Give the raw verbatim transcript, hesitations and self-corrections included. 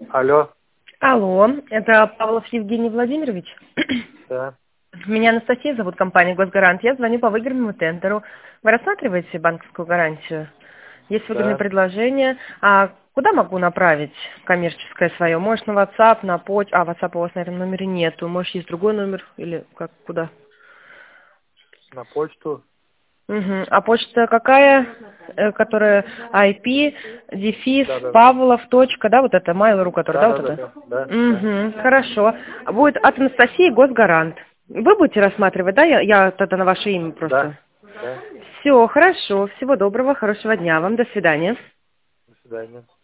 Алло. Алло, это Павлов Евгений Владимирович? Да. Меня Анастасия зовут, компания «Госгарант». Я звоню по выигранному тендеру. Вы рассматриваете банковскую гарантию? Есть выгодное Да. предложение. А куда могу направить коммерческое свое? Может, на WhatsApp, на почту? А, WhatsApp у вас на этом номере нету. Может, есть другой номер? Или как, куда? На почту. Угу. А почта какая? Э, которая ай пи, дефис, Да, да. Павлов, точка, да, вот это, mail.ru, который, Да, да, да, вот да, это? да. Да, да. Угу, хорошо. Будет от Анастасии «Госгарант». Вы будете рассматривать, да? Я, я тогда на ваше имя Да. просто. Да. Все, хорошо. Всего доброго, хорошего дня вам. До свидания. До свидания.